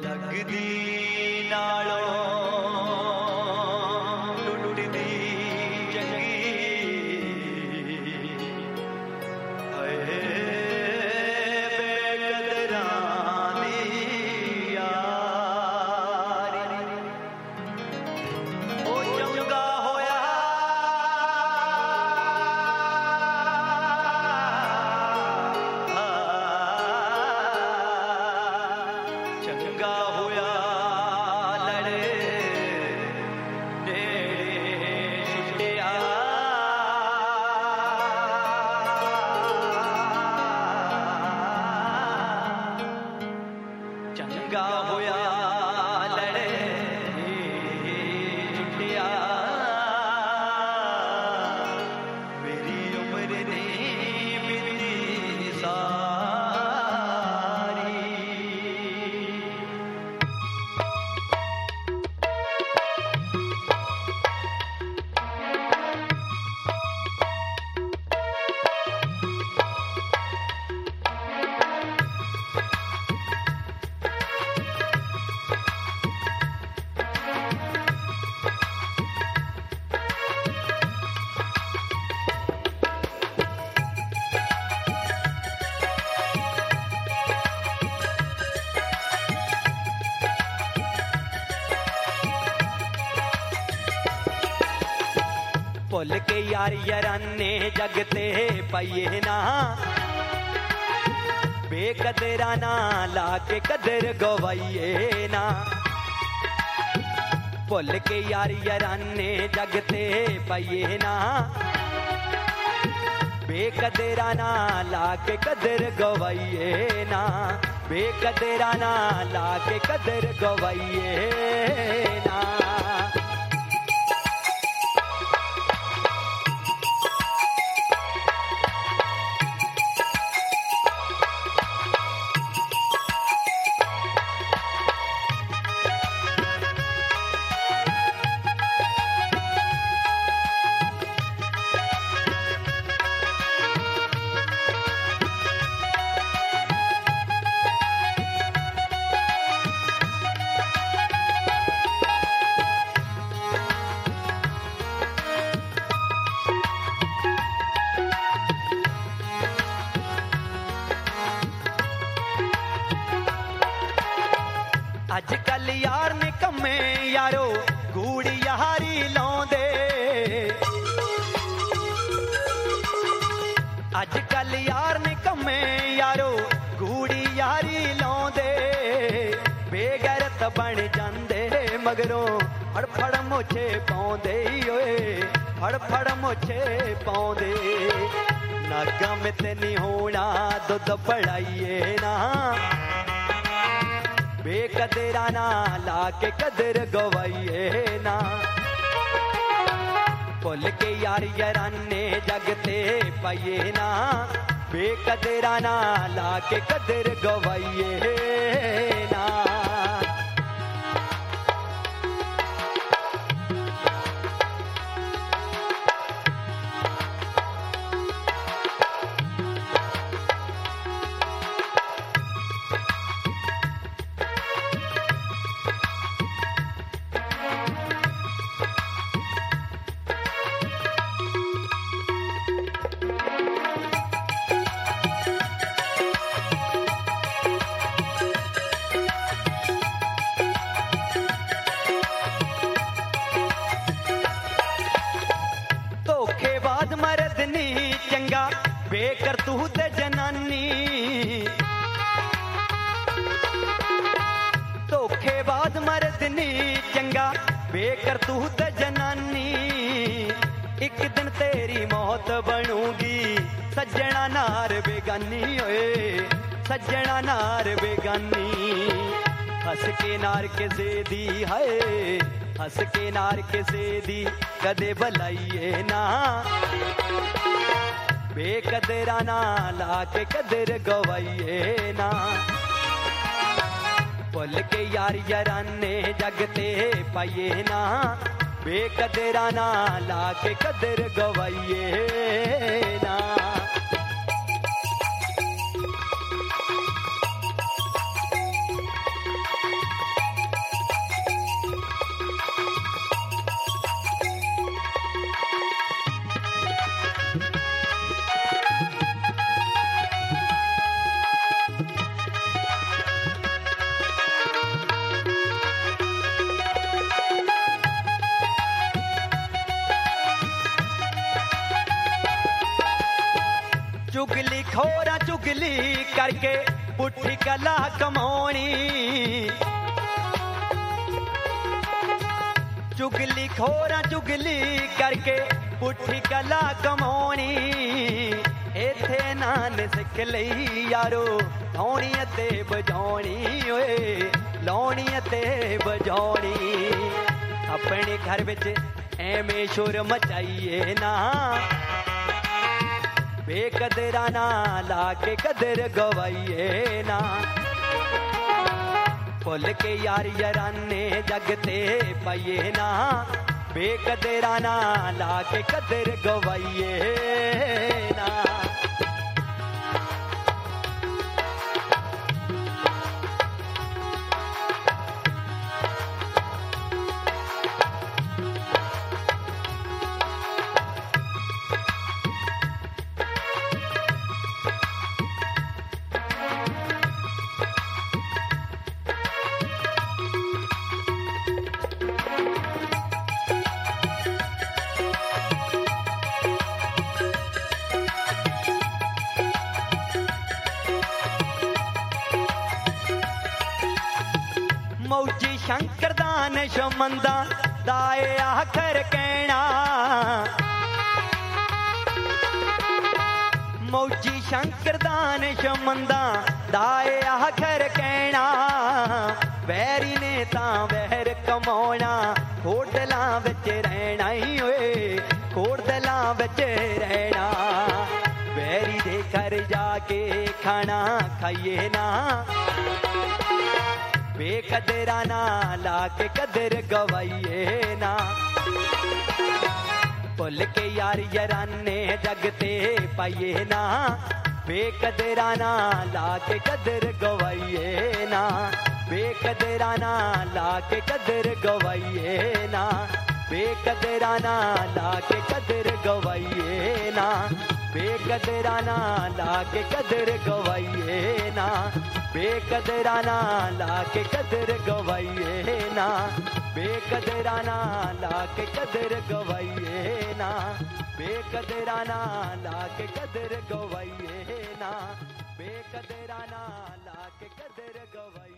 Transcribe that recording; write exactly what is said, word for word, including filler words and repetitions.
लगदी नालों लुटदी चंगी हाय बेकदरां दी यारी ओ चंगा होया चंगा होया लड़े नेड़े छुटिया चंगा होया लड़े छुटिया मेरी उम्र नहीं बीती सारी भुल के यार याराने जगते पाइए ना बेकदरा ना लाके कदर गवाइए ना भुल के यार याराने जगते पाइए ना बेकदरा ना लाके कदर गवाइए ना बेकदरा ना लाके कदर गवाइए ना अजकल यार निकम्मे यारो गूड़ी यारी लौंदे अजकल यार निकम्मे यारो गूड़ी यारी लौंदे बेगैरत बन जांदे मगरों फड़ फड़ मोछे पाउंदे ओए फड़ फड़ मोछे पाउंदे नागा में ते नहीं होना दुध पड़ाइए ना बेकदरा ना लाके कदर गवाइए ना भुल के यार याराने जगते पाइए ना बेकदरा ना लाके कदर गवाइए ना धोखेबाज मर्द नी चंगा बेकरतूत जनानी धोखेबाज मर्द नी चंगा बेकरतूत जनानी एक दिन तेरी मौत बनूगी सज्जना नार बेगानी ओए सज्जना नार बेगानी हंस के नार के दी है हंस के नार के दी कदे भलाइए ना बेकदरा ना लाके कदर गवाइए ना भुल के यार याराने जगते पाइए ना बेकदरा ना लाके कदर गवाइए ना चुगली खोरा चुगली करके पुठी कला कमाउणी चुगली खोरा चुगली करके पुठी कला कमाउणी इथे नान सिख लई यारो लाउणी ते बजाउणी ओए लाउणी ते बजाउणी अपने घर विच एवें शोर मचाइए ना बेकदरा ना लाके कदर गवाइए ना भुल के यार याराने जगते पाइए ना बेकदरा ना लाके कदर गवाइए ना मौजी शंकरदान शमंदा दाए आखर कहना मौजी शंकरदान शमंदा दाए आखर कहना वैरी ने तां वैर कमाउणा कोटला विच रहना ही ओए कोटला विच रहना वैरी दे घर जाके खाना खाइए ना बेकदरा ना लाके कदर गवाइए ना भुल के यार याराने जगते पाइए ना बेकदरा ना लाके कदर गवाइए ना बेकदरा ना लाके कदर गवाइए ना बेकदरा ना लाके कदर गवाइए ना बेकदरा ना लाके कदर गवाइए ना बेकदरा ना लाके कदर गवाइए ना बेकदरा ना लाके कदर गवाइए ना बेकदरा ना लाके कदर गवाइए ना बेकदरा ना लाके कदर गवाइए